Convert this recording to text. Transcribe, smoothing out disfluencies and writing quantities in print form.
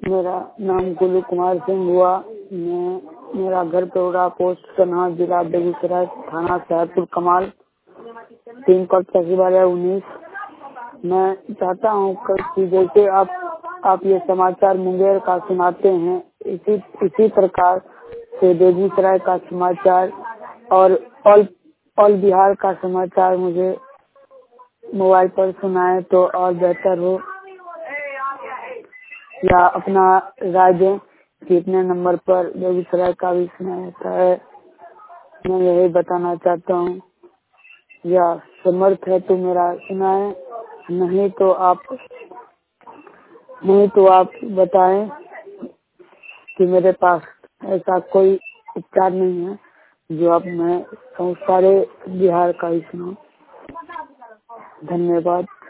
मेरा नाम कुल्लू कुमार सिंह हुआ। मेरा घर पेड़ा, पोस्ट कन्हा, जिला बेगूसराय, थाना साहेबपुर कमाल, पिन कोड 19। मैं चाहता हूँ कि जैसे आप ये समाचार मुंगेर का सुनाते हैं, इसी प्रकार से बेगूसराय का समाचार और ऑल बिहार का समाचार मुझे मोबाइल पर सुनाए तो और बेहतर हो। या अपना राय दें कि इतने नंबर पर बेगूसराय का भी सुनाया जाता है। मैं यही बताना चाहता हूँ। या समर्थ है तो मेरा सुनाए, नहीं तो आप बताएं कि मेरे पास ऐसा कोई उपचार नहीं है जो अब मैं सारे बिहार का ही सुनाऊं। धन्यवाद।